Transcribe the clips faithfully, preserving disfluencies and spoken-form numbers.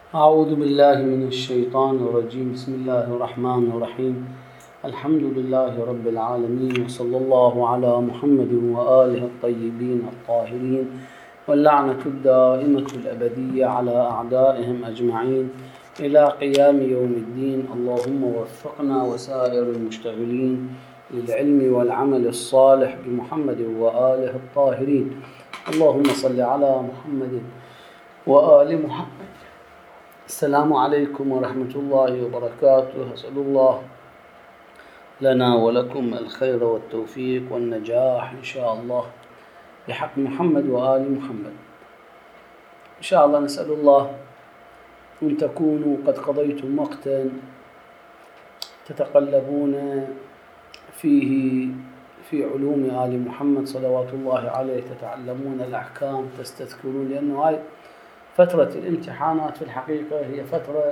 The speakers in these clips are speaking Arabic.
أعوذ بالله من الشيطان الرجيم. بسم الله الرحمن الرحيم. الحمد لله رب العالمين، وصلى الله على محمد وآله الطيبين الطاهرين، واللعنة الدائمة الأبدية على أعدائهم أجمعين إلى قيام يوم الدين. اللهم وفقنا وسائر المشتغلين للعلم والعمل الصالح بمحمد وآله الطاهرين. اللهم صل على محمد وآل محمد. السلام عليكم ورحمة الله وبركاته. أسأل الله لنا ولكم الخير والتوفيق والنجاح إن شاء الله بحق محمد وآل محمد. إن شاء الله نسأل الله أن تكونوا قد قضيتم وقتا تتقلبون فيه في علوم آل محمد صلوات الله عليه، تتعلمون الأحكام، تستذكرون، لأنه هاي فترة الامتحانات في الحقيقة هي فترة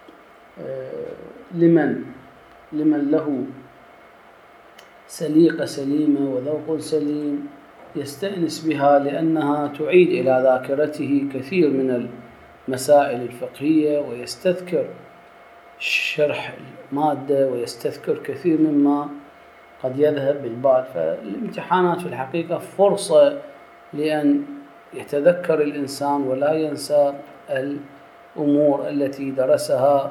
لمن لمن له سليقة سليمة وذوق سليم يستأنس بها، لأنها تعيد إلى ذاكرته كثير من المسائل الفقهية، ويستذكر شرح المادة، ويستذكر كثير مما قد يذهب بالبال. فالامتحانات في الحقيقة فرصة لأن يتذكر الإنسان ولا ينسى الأمور التي درسها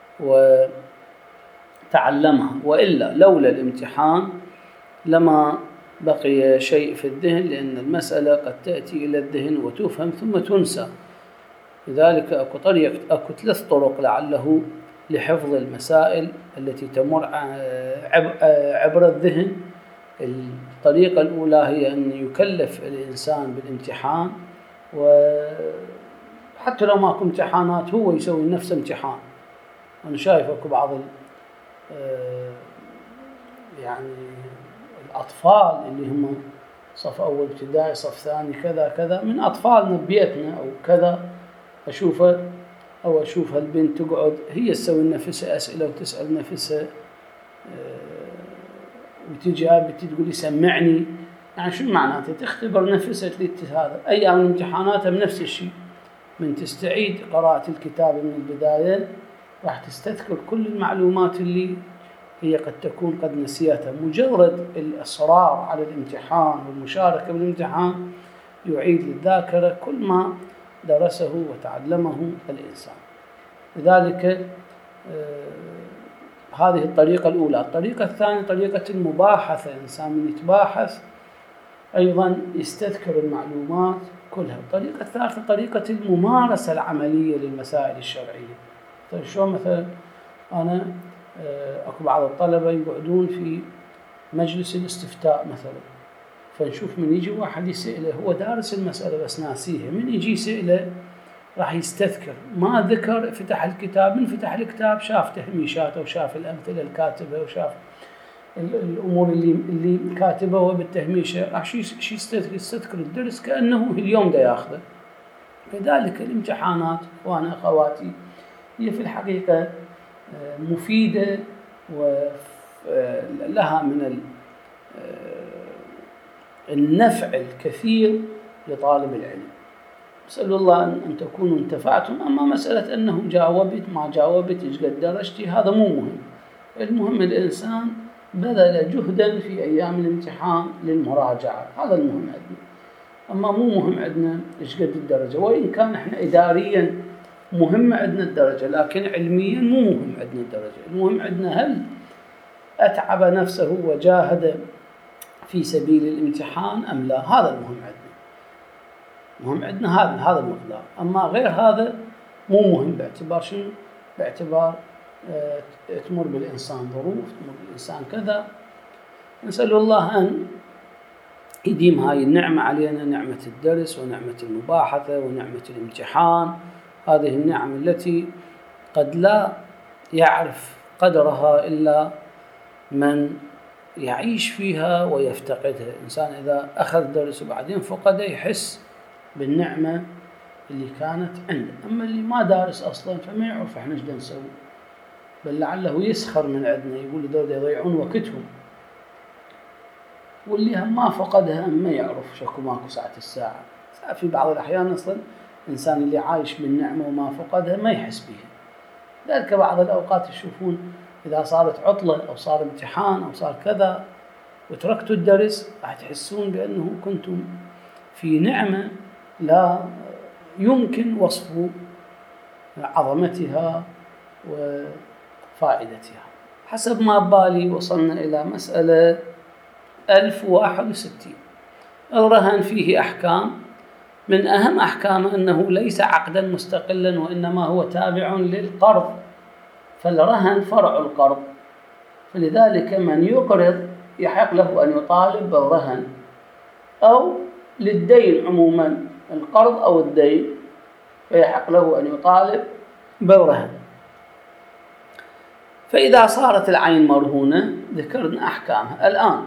وتعلمها، وإلا لولا الامتحان لما بقي شيء في الذهن، لأن المسألة قد تأتي إلى الذهن وتفهم ثم تنسى. لذلك أكو طريق أكو ثلاث طرق لعله لحفظ المسائل التي تمر عبر الذهن. الطريقة الأولى هي أن يكلف الإنسان بالامتحان، وحتى لو ماكو امتحانات هو يسوي نفسه امتحان. أنا شايف أكو بعض يعني الأطفال اللي هم صف أول ابتدائي، صف ثاني، كذا كذا، من أطفالنا ببيتنا أو كذا، أشوفه أو أشوف هالبنت تقعد هي تسوي نفسها أسئلة وتسأل نفسها، وتجي بنتي تقول لي سمعني. يعني شو معناته؟ تختبر نفسها هذا. أيام الامتحانات بنفس الشيء، من تستعيد قراءة الكتاب من البداية راح تستذكر كل المعلومات اللي هي قد تكون قد نسيتها. مجرد الإصرار على الامتحان والمشاركة بالامتحان يعيد للذاكرة كل ما درسه وتعلمه الإنسان. لذلك آه هذه الطريقة الأولى. الطريقة الثانية طريقة المباحثة. الإنسان من يتباحث أيضا يستذكر المعلومات كلها. الطريقة الثالثة طريقة الممارسة العملية للمسائل الشرعية. طيب شو مثلا أنا أكو بعض الطلبة يقعدون في مجلس الاستفتاء مثلا، فنشوف من يجي واحد يسأله هو دارس المسألة بس ناسيها، من يجي يسأله راح يستذكر ما ذكر، فتح الكتاب، من فتح الكتاب شاف تهميشاته وشاف الأمثلة الكاتبة وشاف الأمور اللي اللي كاتبه وبالتهميشة، راح شي شي يستذكر يستذكر الدرس كأنه اليوم ده ياخذه. كذلك الامتحانات وأنا أخواتي هي في الحقيقة مفيدة ولها من النفع الكثير لطالب العلم. أسأل الله أن تكونوا انتفعتم. أما مسألة أنه جاوبت ما جاوبت إيش قد درجتي هذا مو مهم. المهم الإنسان بذل جهدا في أيام الامتحان للمراجعة، هذا المهم عندنا. أما مو مهم عندنا إيش قد الدرجة، وإن كان إحنا إداريا مهم عندنا الدرجة، لكن علميا مو مهم عندنا الدرجة. المهم عندنا هل أتعب نفسه وجاهد في سبيل الامتحان أم لا. هذا المهم عندنا. مهم عندنا هذا هذا المقدار. أما غير هذا مو مهم. باعتبار شنو؟ باعتبار آه تمر بالإنسان ظروف، تمر بالإنسان كذا. نسأل الله أن يديم هاي النعمة علينا، نعمة الدرس ونعمة المباحثة ونعمة الامتحان. هذه النعم التي قد لا يعرف قدرها إلا من يعيش فيها ويفتقدها. الإنسان إذا أخذ درس وبعدين فقده يحس بالنعمة اللي كانت عنده. أما اللي ما دارس أصلا فما يعرف إحنا إيش نسوي، بل لعله يسخر من عندنا، يقول دول يضيعون وقتهم. واللي هم ما فقدها ما يعرف شكو ماكو ساعة الساعة. في بعض الأحيان أصلا الإنسان اللي عايش من نعمة وما فقدها ما يحس بها. ذلك بعض الأوقات تشوفون إذا صارت عطلة أو صار امتحان أو صار كذا وتركتوا الدرس راح تحسون بأنه كنتم في نعمة لا يمكن وصف عظمتها وفائدتها. حسب ما بالي وصلنا إلى مسألة ألف وواحد وستين. الرهن فيه أحكام، من أهم أحكامه أنه ليس عقدا مستقلا وإنما هو تابع للقرض، فالرهن فرع القرض، فلذلك من يقرض يحق له أن يطالب بالرهن، أو للدين عموما القرض أو الدين فيحق له أن يطالب بالرهن. فإذا صارت العين مرهونة ذكرنا أحكامها. الآن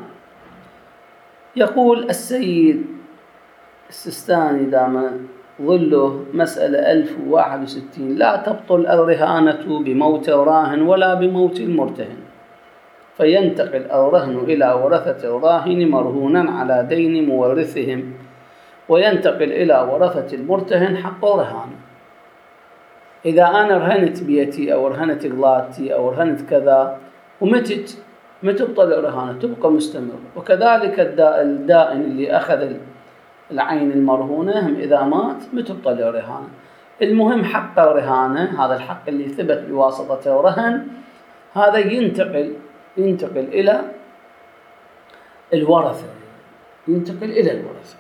يقول السيد السيستاني دام ظله مسألة ألف وواحد وستين: لا تبطل الرهانة بموت الراهن ولا بموت المرتهن، فينتقل الرهن إلى ورثة الراهن مرهونا على دين مورثهم، وينتقل إلى ورثة المرتهن حق الرهانة. إذا أنا رهنت بيتي أو رهنت غلاتي أو رهنت كذا ومتت، ما تبطل الرهانة، تبقى مستمر. وكذلك الدائن اللي أخذ العين المرهونة إذا مات ما تبطل الرهانة. المهم حق الرهانة، هذا الحق اللي ثبت بواسطة الرهن، هذا ينتقل ينتقل إلى الورثة، ينتقل إلى الورثة.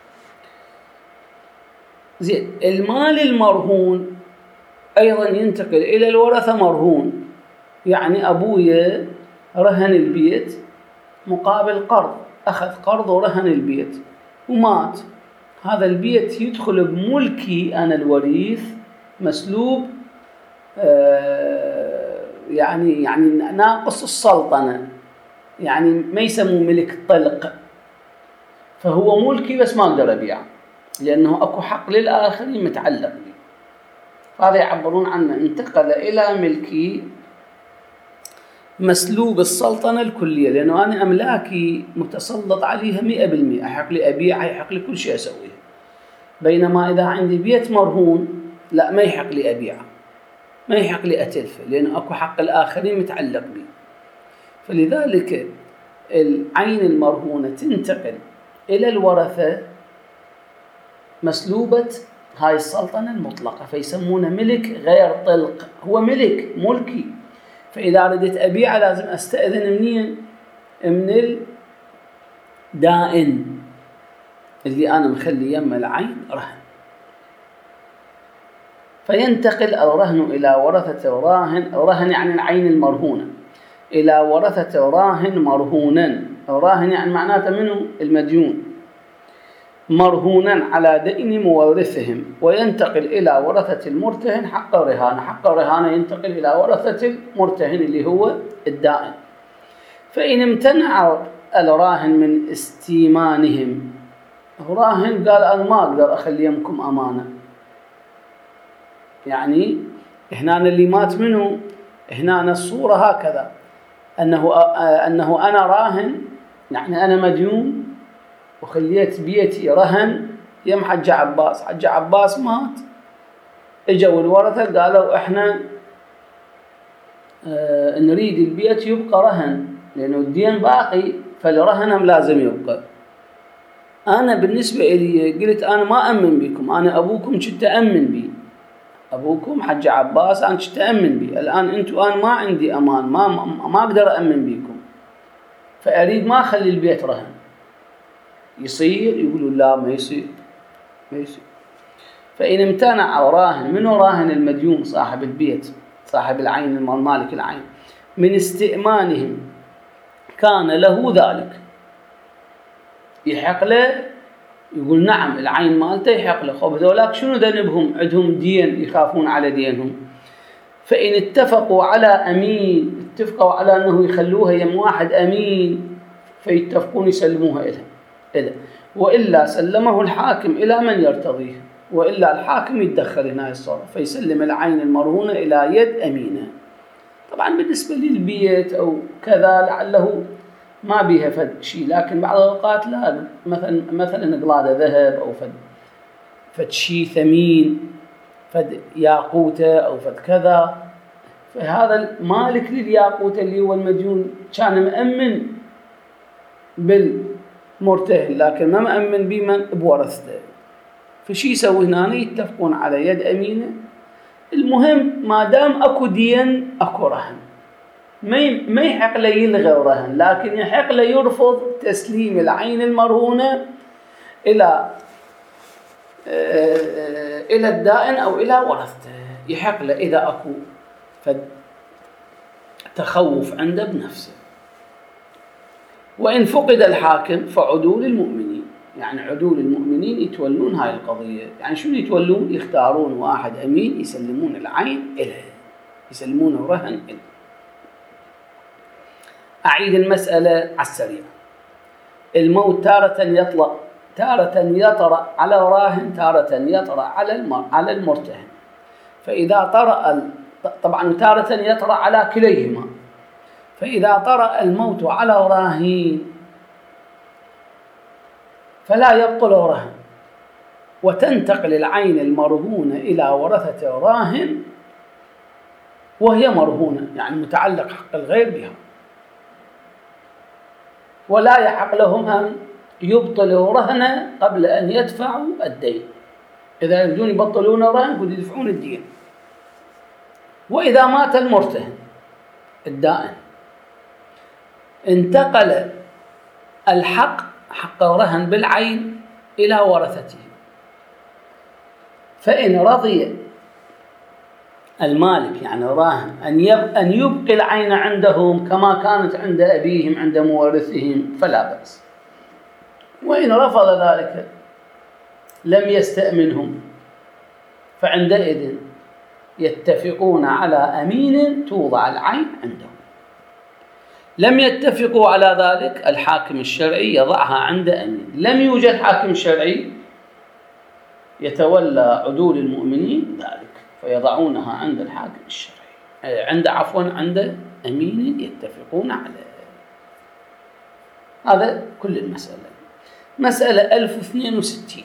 زين، المال المرهون أيضا ينتقل إلى الورثة مرهون. يعني أبويا رهن البيت مقابل قرض، أخذ قرض ورهن البيت ومات، هذا البيت يدخل بملكي أنا الوريث مسلوب، آه يعني يعني ناقص السلطنة، يعني ما يسموه ملك طلق، فهو ملكي بس ما أقدر أبيعه لأنه أكو حق للآخرين متعلق بي. هذا يعبرون عنه انتقل إلى ملكي مسلوب السلطنة الكلية، لأنه أنا أملاكي متسلط عليها مئة بالمئة، أحق لي أبيعها، يحق لي كل شيء أسويه. بينما إذا عندي بيت مرهون لا، ما يحق لي أبيعه، ما يحق لي أتلفه، لأنه أكو حق الآخرين متعلق بي. فلذلك العين المرهونة تنتقل إلى الورثة مسلوبة هاي السلطنة المطلقة، فيسمونه ملك غير طلق، هو ملك ملكي. فإذا أردت أبيعه لازم أستأذن منين؟ من الدائن اللي أنا مخلي يم العين رهن. فينتقل الرهن إلى ورثة الراهن، الرهن يعني العين المرهونة، إلى ورثة الراهن مرهونا. الراهن يعني معناته منه المديون، مرهونا على دين مورثهم، وينتقل إلى ورثة المرتهن حق الرهانة. حق الرهانة ينتقل إلى ورثة المرتهن اللي هو الدائن. فإن امتنع الراهن من استيمانهم، راهن قال أنا ما أقدر أخلي يمكم أمانة، يعني هنا اللي مات منه، هنا الصورة هكذا أنه أنه أنا راهن، يعني أنا مديون وخليت بيتي رهن يم حج عباس. حج عباس مات، اجوا الورثة قالوا احنا اه نريد البيت يبقى رهن لأنه الدين باقي، فالرهن لازم يبقى. أنا بالنسبة لي قلت أنا ما أمن بكم، أنا أبوكم كنت أمن بي، أبوكم حج عباس أنا كنت أمن بي، الآن أنتوا أنا ما عندي أمان، ما ما أقدر أمن بكم، فأريد ما أخلي البيت رهن. يصير؟ يقولوا لا ما يصير، ما يصير. فإن امتنع راهن، منه راهن المديون صاحب البيت صاحب العين مالك العين، من استئمانهم كان له ذلك، يحق له، يقول نعم العين مالته يحق له. خب ذولاك شنو ذنبهم؟ عندهم دين، يخافون على دينهم. فإن اتفقوا على أمين، اتفقوا على أنه يخلوها يم واحد أمين، فيتفقون يسلموها إلها إذا، وإلا سلمه الحاكم إلى من يرتضيه، وإلا الحاكم يتدخل هنا الصرف فيسلم العين المرهونة إلى يد أمينة. طبعا بالنسبة للبيت أو كذا لعله ما بيها فد شيء، لكن بعض الأوقات لا، مثلا مثلا قلادة ذهب أو فد فد شيء ثمين، فد ياقوتة أو فد كذا، فهذا المالك للياقوتة اللي هو المديون كان مأمن بالمرتهن لكن ما مأمن بمن بورثته، فشي يسوي هنا؟ يتفقون على يد أمينة. المهم ما دام أكو دين أكو رهن، ما يحق له يلغي الرهن، لكن يحق له يرفض تسليم العين المرهونة إلى إلى الدائن أو إلى ورثته. يحق له إذا أكو تخوف عنده بنفسه. وإن فقد الحاكم فعدول المؤمنين، يعني عدول المؤمنين يتولون هاي القضية. يعني شو يتولون؟ يختارون واحد أمين يسلمون العين إله، يسلمون الرهن إله. أعيد المسألة على السريع. الموت تارة يطلق، تارة يطرأ على راهن، تارة يطرأ على على المرتهن. فإذا طرأ، طبعا تارة يطرأ على كليهما، فإذا طرأ الموت على راهين فلا يبطل رهن، وتنتقل العين المرهونة إلى ورثة راهن وهي مرهونة، يعني متعلق حق الغير بها، ولا يحق لهم أن يبطلوا رهنه قبل أن يدفعوا الدين. إذا يريدون يبطلون رهن قد يدفعون الدين. وإذا مات المرتهن الدائن انتقل الحق حق الرهن بالعين إلى ورثته، فإن رضي المالك يعني الراهن أن يبقي العين عندهم كما كانت عند أبيهم عند مورثهم فلا بأس، وإن رفض ذلك لم يستأمنهم فعندئذ يتفقون على أمين توضع العين عندهم. لم يتفقوا على ذلك الحاكم الشرعي يضعها عند أمين. لم يوجد حاكم شرعي يتولى عدول المؤمنين ذلك، فيضعونها عند الحاكم الشرعي، عند عفوا عند أمين يتفقون عليه. هذا كل المسألة. مسألة ألف واثنين وستين.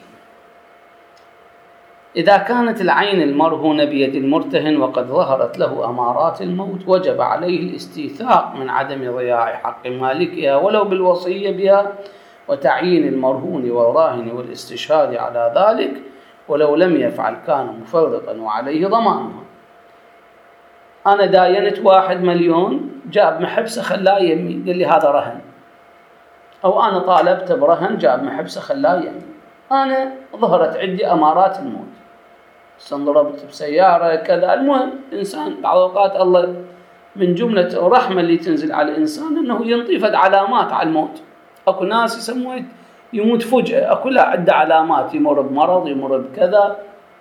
إذا كانت العين المرهونة بيد المرتهن وقد ظهرت له أمارات الموت وجب عليه الاستيثاق من عدم ضياع حق مالكها ولو بالوصية بها، وتعيين المرهون والراهن والاستشهاد على ذلك، ولو لم يفعل كان مفرطا وعليه ضمانها. أنا داينت واحد مليون، جاب محبسة خلاه يمي، قال لي هذا رهن، أو أنا طالبت برهن جاب محبسة خلاه يمي، أنا ظهرت عندي أمارات الموت، استنضربت بسيارة كذا. المهم إنسان بعض الأوقات الله من جملة الرحمة اللي تنزل على الإنسان أنه ينطيفد علامات على الموت. أكو ناس يسموه يموت فجأة، أكو لا عنده علامات، يمر بمرض يمر بكذا،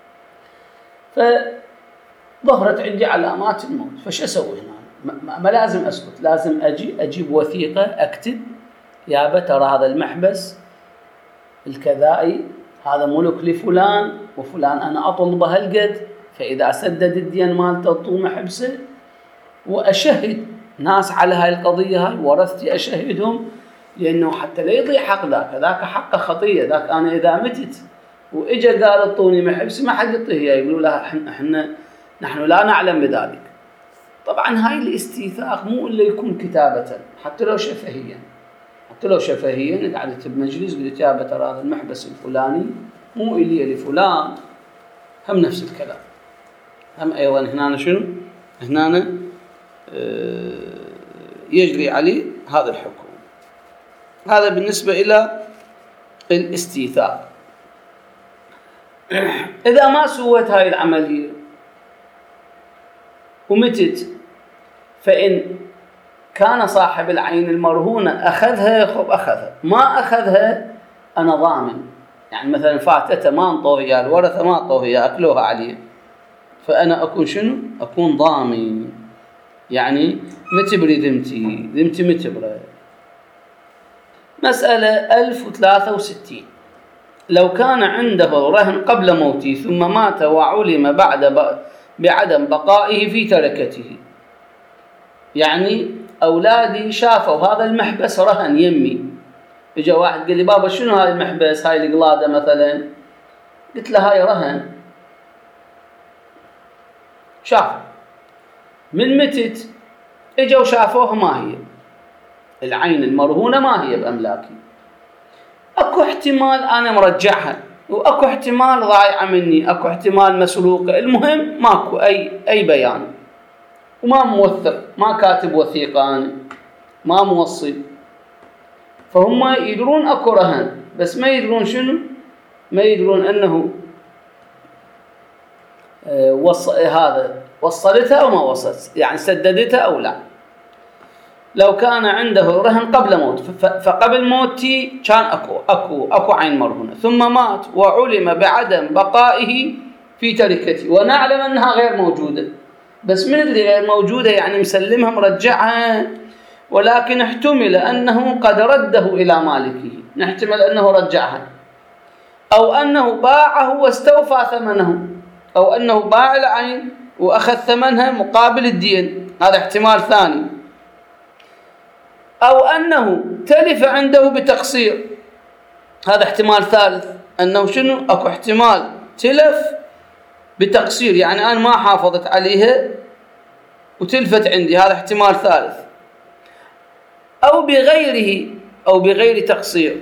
فظهرت عندي علامات الموت. فش أسوي هنا؟ ما, ما لازم أسكت، لازم أجي أجيب وثيقة أكتب يا ترى هذا المحبس الكذائي هذا ملك لفلان وفلان، أنا أطلبه هالقد، فإذا سدد الدين مالته طول محبسه، وأشهد ناس على هاي القضية هاي، ورثتي أشهدهم، لأنه حتى لا يضيع حق ذاك، ذاك حقه خطية، ذاك أنا إذا متت وإجا قال اعطوني محبسي ما حد يعطيه، يقولوا لا إحنا نحن لا نعلم بذلك. طبعا هاي الاستيثاق مو إلا يكون كتابة، حتى لو شفهيا، حتى لو شفهيا قعدت بمجلس قلت يا ترى هذا المحبس الفلاني مو إلي لفلان، هم نفس الكلام، هم أيضا هنا شنو؟ هنا يجري عليه هذا الحكم. هذا بالنسبة إلى الاستيثاق. إذا ما سويت هاي العملية ومتت، فإن كان صاحب العين المرهونة أخذها خب أخذها، ما أخذها أنا ضامن. يعني مثلا فاتته ما انطوه إياه، الورثة ما انطوه إياه، أكلوها عليه، فأنا أكون شنو؟ أكون ضامن. يعني متبري ذمتي، ذمتي متبرة. مسألة ألف وثلاثة وستين. لو كان عنده رهن قبل موته ثم مات وعلم بعد بعدم بقائه في تركته، يعني أولادي شافوا هذا المحبس رهن يمي، إجا واحد قال لي بابا شنو هذا المحبس، هاي القلادة مثلا، قلت له هاي رهن، شاف من متت اجوا شافوها ما هي العين المرهونة، ما هي بأملاكي، اكو احتمال انا مرجعها، واكو احتمال ضايعة مني، اكو احتمال مسروقة، المهم ماكو اي اي بيان، وما موثق، ما كاتب وثيقة أنا، ما موصل. فهم يدرون اكو رهن، بس ما يدرون شنو، ما يدرون انه آه وص... هذا وصلتها او ما وصلت، يعني سددتها او لا. لو كان عنده رهن قبل موت، فقبل موتي كان اكو اكو اكو عين مرهونه، ثم مات وعلم بعدم بقائه في تركته، ونعلم انها غير موجوده، بس من اللي غير موجوده يعني مسلمها مرجعها، ولكن احتمل انه قد رده الى مالكه، نحتمل انه رجعها، او انه باعه واستوفى ثمنه، او انه باع العين واخذ ثمنها مقابل الدين، هذا احتمال ثاني، أو أنه تلف عنده بتقصير، هذا احتمال ثالث، أنه شنو، أكو احتمال تلف بتقصير، يعني أنا ما حافظت عليها وتلفت عندي، هذا احتمال ثالث، أو بغيره أو بغير تقصير،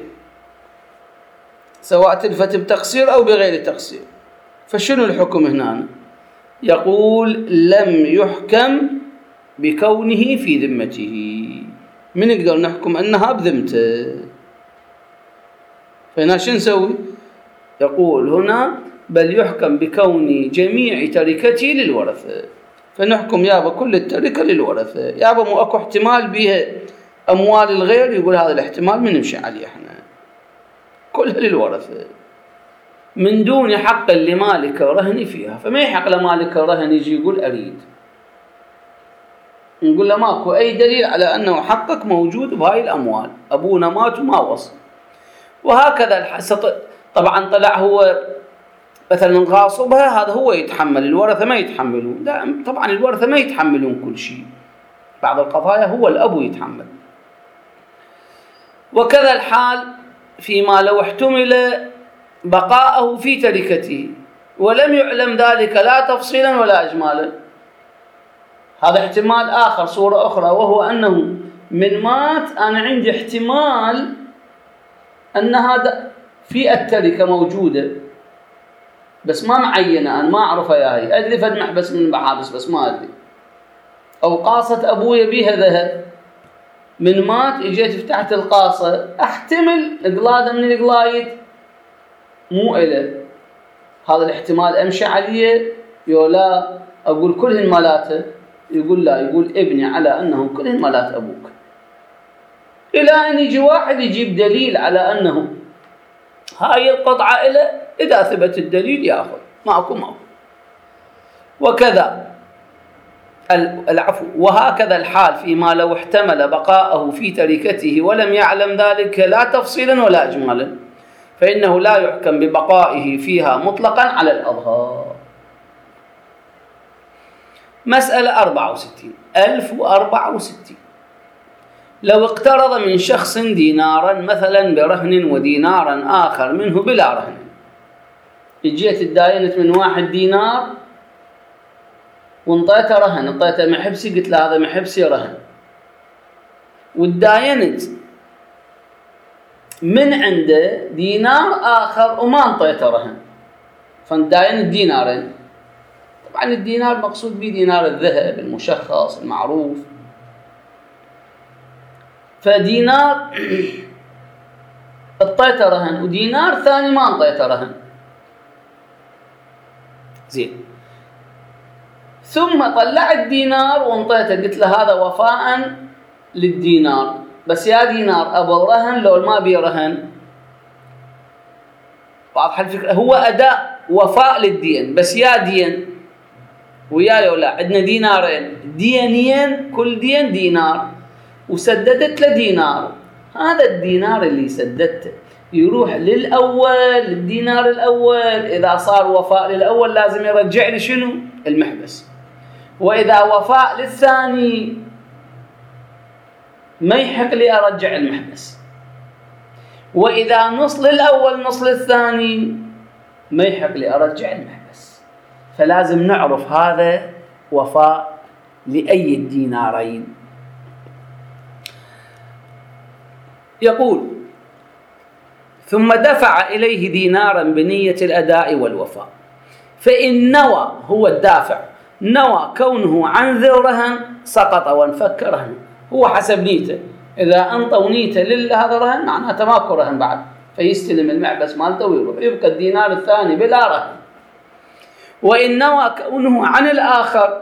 سواء تلفت بتقصير أو بغير تقصير. فشنو الحكم هنا؟ يقول لم يحكم بكونه في ذمته، من نقدر نحكم أنها بذمته. فهنا شو نسوي؟ يقول هنا بل يحكم بكون جميع تركته للورثة، فنحكم يابا كل التركة للورثة، يابا مو أكو احتمال بها أموال الغير، يقول هذا الاحتمال من نمشي عليه احنا، كلها للورثة من دون حق لمالك رهن فيها. فما يحق لمالك رهن يجي يقول أريد، نقول له ماكو أي دليل على أنه حقك موجود بهاي الأموال، أبونا مات وما وصل. وهكذا الحسط، طبعا طلع هو مثلا غاصبها، هذا هو يتحمل، الورثة ما يتحملون، لا طبعا الورثة ما يتحملون كل شيء، بعض القضايا هو الأب يتحمل. وكذا الحال فيما لو احتمل بقاءه في تركته ولم يعلم ذلك لا تفصيلا ولا إجمالا، هذا احتمال آخر، صورة أخرى، وهو أنه من مات أنا عندي احتمال أن هذا في التركة موجودة، بس ما معينة، أنا ما أعرفها يا هي، أدري فد محبس من المحابس بس ما أدري، أو قاصة أبويا بيها ذهب، من مات إجيت فتحت القاصة، أحتمل إقلادة من الإقلايد مو إله، هذا الاحتمال أمشي عليه يولا أقول كلهن مالاته، يقول لا، يقول ابني على أنه كلهن مالات أبوك، إلى أن يجي واحد يجيب دليل على أنه هاي القطعة إله، إذا ثبت الدليل يأخذ، ماكو ماكو. وكذا العفو وهكذا الحال فيما لو احتمل بقاءه في تركته ولم يعلم ذلك لا تفصيلا ولا إجمالا، فإنه لا يحكم ببقائه فيها مطلقا على الأظهار. مسألة أربعة وستين ألف وأربعة وستين لو اقترض من شخص دينارا مثلا برهن ودينارا آخر منه بلا رهن، اجيت الداينة من واحد دينار وانطيته رهن، انطيته محبسي، قلت له هذا محبسي رهن، والداينة من عنده دينار آخر وما انطيته رهن، فالداينة دينارين، طبعا الدينار مقصود به دينار الذهب المشخص المعروف، فدينار انطيته رهن ودينار ثاني ما انطيته رهن، زين، ثم طلعت دينار وانطيته، قلت له هذا وفاء للدينار، بس يا دينار أبو الرهن لو ما بي رهن، واضحة الفكرة، هو أداء وفاء للدين، بس يا دين ويا لو لا، عندنا دينارين دينين، كل دين دينار، وسددت له دينار، هذا الدينار اللي سددته يروح للأول، للدينار الأول، إذا صار وفاء للأول لازم يرجع لي شنو؟ المحبس، وإذا وفاء للثاني ما يحق لي أرجع المحبس، وإذا نص للأول نص للثاني ما يحق لي أرجع المحبس. فلازم نعرف هذا وفاء لأي الدينارين. يقول: ثم دفع إليه دينارا بنية الأداء والوفاء، فإن نوى، هو الدافع، نوى كونه عن ذي الرهن سقط وانفك رهنه. هو حسب نيته، إذا أنطوا نيته لهذا الرهن معناته ماكو رهن بعد، فيستلم المحبس مالته ويروح، يبقى الدينار الثاني بلا رهن. وإن نوى كونه عن الآخر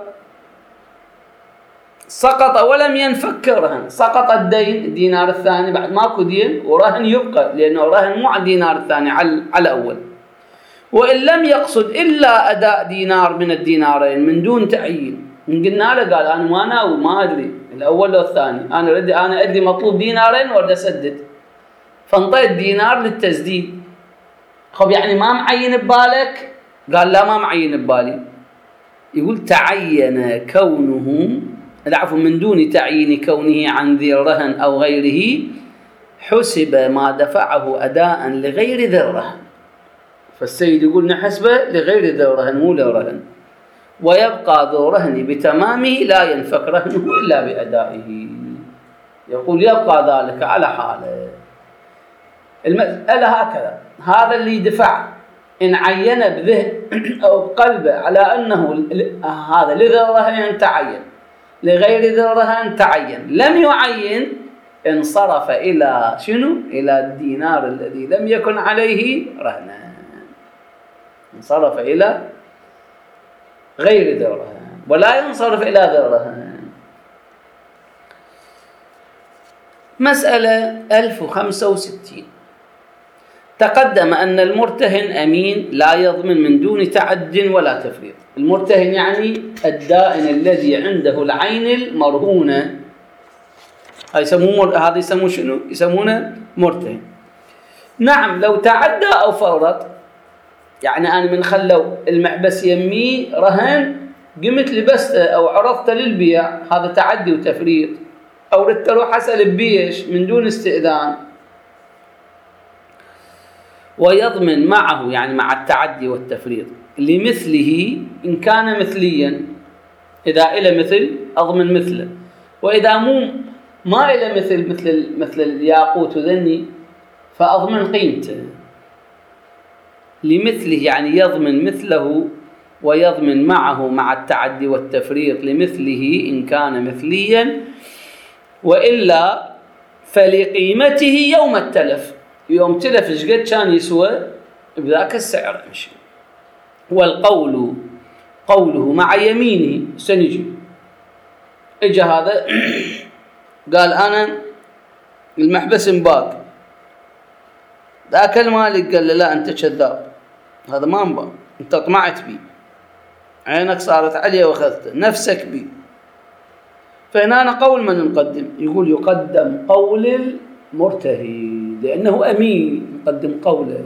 سقط ولم ينفك رهن، سقط الدين، الدينار الثاني بعد ماكو دين ورهن يبقى، لأنه رهن مو على الدينار الثاني، على الأول. وإن لم يقصد إلا أداء دينار من الدينارين من دون تعيين، من قلنا له قال أنا ما ناوي، ما أدري الأول أو الثاني، أنا ردي أنا أدري مطلوب دينارين وارد أسدد، فانطيت دينار للتسديد. خب يعني ما معين ببالك؟ قال لا ما معين ببالي. يقول تعين كونه، العفو، من دون تعيين كونه عن ذي الرهن أو غيره، حسب ما دفعه أداء لغير ذي الرهن. فالسيد يقول نحسبه لغير ذي الرهن مو للرهن، ويبقى ذو رهن بتمامه لا ينفك رهنه إلا بأدائه. يقول يبقى ذلك على حاله. المسألة هكذا، هذا اللي دفع إن عين بذهن أو بقلبه على أنه هذا لذي الرهن تعين، لغير ذي الرهن تعين، لم يعين، انصرف إلى شنو؟ إلى الدينار الذي لم يكن عليه رهنا، انصرف إلى غير ذي الرهن، ولا ينصرف إلى ذي الرهن. مسألة ألف وخمسة وستين. تقدم أن المرتهن أمين لا يضمن من دون تعد ولا تفريط. المرتهن يعني الدائن الذي عنده العين المرهونة، هذا يسموه هذا يسموه شنو؟ يسمونه مرتهن. نعم لو تعدى أو فرط، يعني أنا من خلوا المحبس يمي رهن قمت لبسته أو عرضته للبيع، هذا تعدي وتفريط، أو ردت أروح أسأل بيش من دون استئذان. ويضمن معه، يعني مع التعدي والتفريط، لمثله إن كان مثليا، إذا إلى مثل أضمن مثله، وإذا مو ما إلى مثل مثل مثل الياقوت وذني فأضمن قيمته. لمثله يعني يضمن مثله، ويضمن معه مع التعدي والتفريط لمثله إن كان مثليا، وإلا فلقيمته يوم التلف، يوم تلف ايش قد كان يسوى بذاك السعر امشي. والقول قوله مع يمينه، سنجي اجى هذا قال انا المحبس انباق، ذاك المالك قال له لا انت كذاب، هذا ما انباق، انت طمعت بي، عينك صارت عليه واخذته، نفسك بي. فهنا قول من نقدم؟ يقول يقدم قول المرتهن لأنه أمين، يقدم قوله.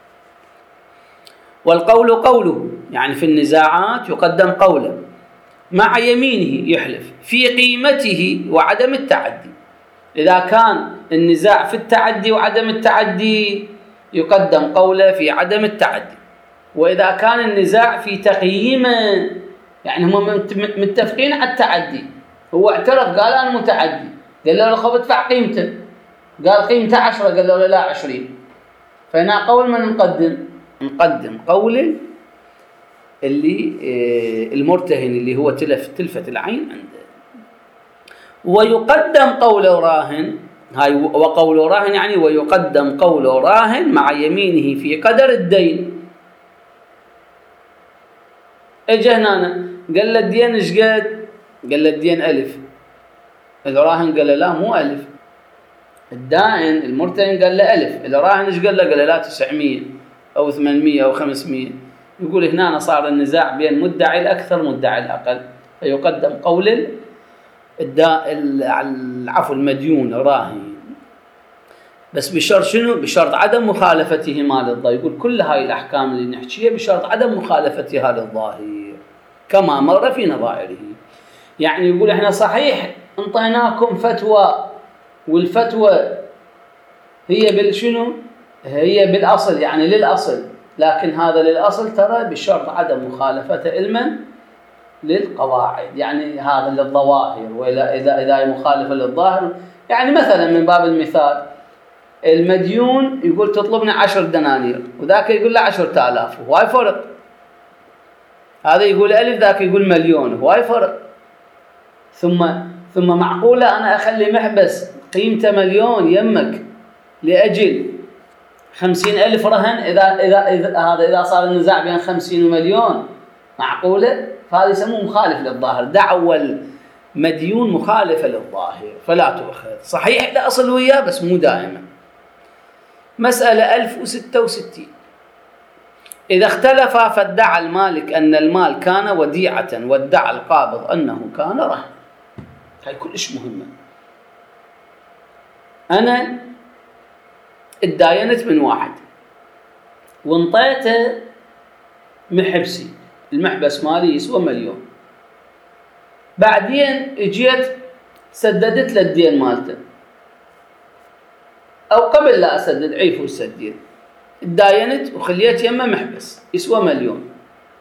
والقول قوله، يعني في النزاعات يقدم قوله، مع يمينه يحلف في قيمته وعدم التعدي. إذا كان النزاع في التعدي وعدم التعدي يقدم قوله في عدم التعدي. وإذا كان النزاع في تقييمه، يعني هم متفقين على التعدي، هو اعترف قال أنا متعدي، قال له خب ادفع قيمته، قال قيمته عشرة، قال له لا عشرين. فهنا قول من نقدم؟ نقدم قول اللي المرتهن اللي هو تلف تلفة العين عنده. ويقدم قول راهن، هاي وقول راهن يعني ويقدم قول راهن مع يمينه في قدر الدين. اجى هنا قال له الدين ايش قد؟ قال له الدين ألف. الراهن قال له لا مو ألف. الدائن المرتهن قال له ألف. الراهن ايش قال له؟ قال له لا تسعمية أو ثمانمية أو خمسمية. يقول هنا صار النزاع بين مدعي الأكثر مدعي الأقل، فيقدم قول الداء العفو المديون الراهن، بس بشرط شنو؟ بشرط عدم مخالفتهما للظاهر. يقول كل هاي الأحكام اللي نحكيها بشرط عدم مخالفتها للظاهر كما مر في نظائره. يعني يقول احنا صحيح انطيناكم فتوى، والفتوى هي بالشنو؟ هي بالأصل، يعني للأصل لكن هذا للأصل ترى بشرط عدم مخالفته علما للقواعد، يعني هذا للظواهر، وإذا إذا إذا مخالفة للظاهر، يعني مثلا من باب المثال المديون يقول تطلبنا عشر دنانير وذاك يقول له عشرة آلاف، هواي فرق. هذا يقول ألف ذاك يقول مليون، هواي فرق. ثم ثم معقولة أنا أخلي محبس قيمته مليون يمك لأجل خمسين ألف رهن إذا إذا إذا هذا إذا صار النزاع بين خمسين ومليون؟ معقولة؟ فهذا يسموه مخالف للظاهر، دعوى المديون مخالفة للظاهر فلا تؤخذ. صحيح لا أصل وياه بس مو دائما. مسألة ألف وستة وستين، إذا اختلف فادعى المالك أن المال كان وديعة وادعى القابض أنه كان رهن. هاي كلش مهمة. أنا اتداينت من واحد وانطيته محبسي، المحبس مالي يسوى مليون، بعدين اجيت سددت له الدين مالته، أو قبل لا أسدد عيفوا السدين، اتداينت وخليت يمه محبس يسوى مليون،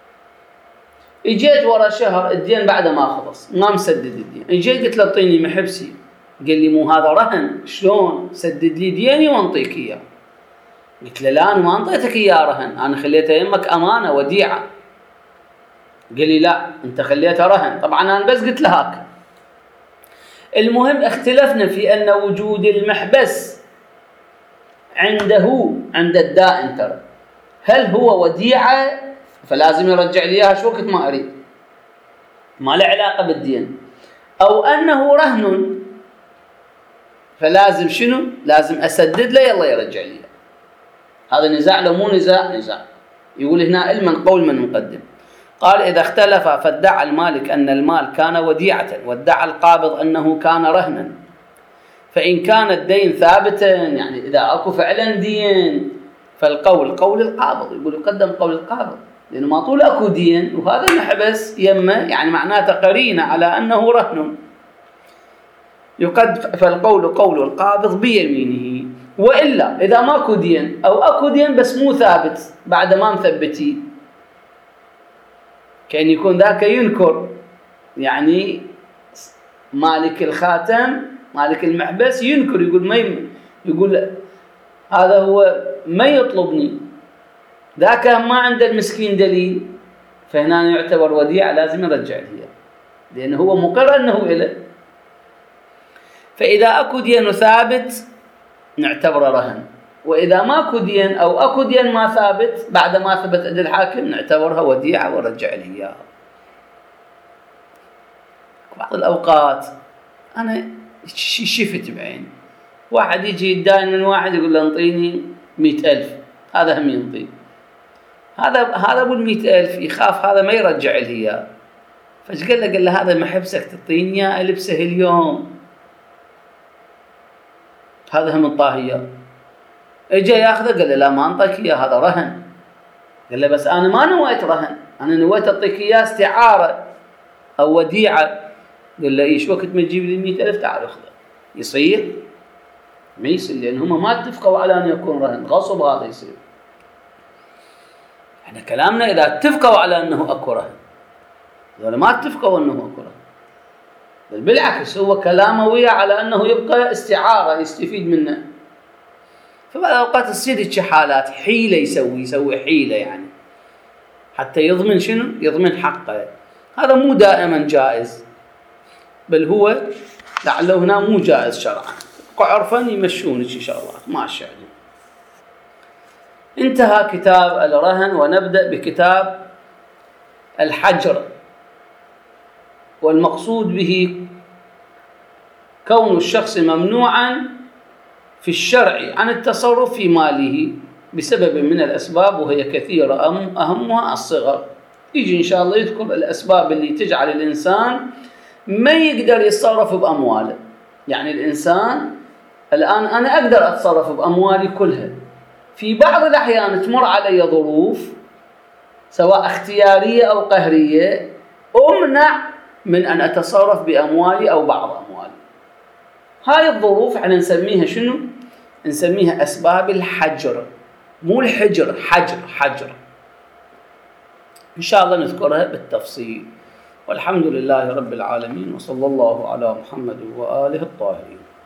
اجيت ورا شهر الدين بعد ما خلص ما مسدد الدين، اجيت قلت له اعطيني محبسي، قال لي مو هذا رهن، شلون سدد لي ديني وانطيك اياه؟ قلت له لا انا ما انطيتك اياه رهن، انا خليته يمك امانه وديعه. قال لي لا انت خليته رهن. طبعا انا بس قلت له هاك. المهم اختلفنا في ان وجود المحبس عنده عند الدائن ترى هل هو وديعه فلازم يرجع لي اياها شو وقت ما اريد، ما له علاقه بالدين، او انه رهن فلازم شنو؟ لازم اسدد له يلا يرجع لي. هذا نزاع لو مو نزاع؟ نزاع. يقول هنا علما قول من مقدم. قال إذا اختلف فادعى المالك أن المال كان وديعة وادعى القابض أنه كان رهنا، فإن كان الدين ثابتا يعني إذا أكو فعلا دين فالقول قول القابض. يقول يقدم قول القابض لأنه ما طول أكو دين وهذا محبس يمه، يعني معناته قرينة على أنه رهن. يقد فالقول قول القابض بيمينه. وإلا إذا ماكو دين أو أكو دين بس مو ثابت بعد ما مثبتي، كأن يكون ذاك ينكر، يعني مالك الخاتم مالك المحبس ينكر، يقول ما يم... يقول هذا هو ما يطلبني، ذاك ما عند المسكين دليل، فهنا يعتبر وديعة لازم يرجع لي لأنه هو مقر أنه إله. فإذا أكو دين ثابت نعتبره رهن، وإذا ماكو دين أو أكو دين ما ثابت بعد ما ثبت عند الحاكم نعتبرها وديعة ورجع لي إياها. بعض الأوقات أنا شفت بعيني واحد يجي يداين من واحد يقول له انطيني مئة ألف، هذا هم ينطي، هذا هذا أبو المئة ألف يخاف هذا ما يرجع لي إياه، فايش قال له؟ قال له هذا محبسك تعطيني إياه ألبسه اليوم، هذا هم الطاهية. اجى ياخذه قال له لا ما انطيك اياه هذا رهن. قال له بس انا ما نويت رهن، انا نويت اعطيك اياه استعاره او وديعه. قال له ايش وقت ما تجيب لي مئة ألف تعال اخذه. يصير؟ ما يصير، لان هم ما اتفقوا على ان يكون رهن، غصب هذا يصير. احنا كلامنا اذا اتفقوا على انه اكو رهن، ولا ما اتفقوا انه اكو رهن، بل بالعكس هو كلامه وياه على انه يبقى استعاره يستفيد منه. فبعض الأوقات تصير هيك حالات حيلة يسوي يسوي حيلة يعني حتى يضمن شنو؟ يضمن حقه. هذا مو دائما جائز، بل هو لعله هنا مو جائز شرعا، عرفا يمشون شي شغلات ماشي يعني. انتهى كتاب الرهن ونبدأ بكتاب الحجر، والمقصود به كون الشخص ممنوعا في الشرع عن التصرف في ماله بسبب من الأسباب، وهي كثيرة أهمها الصغر. يجي إن شاء الله يذكر الأسباب اللي تجعل الإنسان ما يقدر يتصرف بأمواله. يعني الإنسان الآن أنا أقدر أتصرف بأموالي كلها، في بعض الأحيان تمر علي ظروف سواء اختيارية أو قهرية أمنع من أن أتصرف بأموالي أو بعض أموالي. هاي الظروف احنا نسميها شنو؟ نسميها أسباب الحجر. مو الحجر، حجر حجر. إن شاء الله نذكرها بالتفصيل. والحمد لله رب العالمين، وصلى الله على محمد وآله الطاهرين.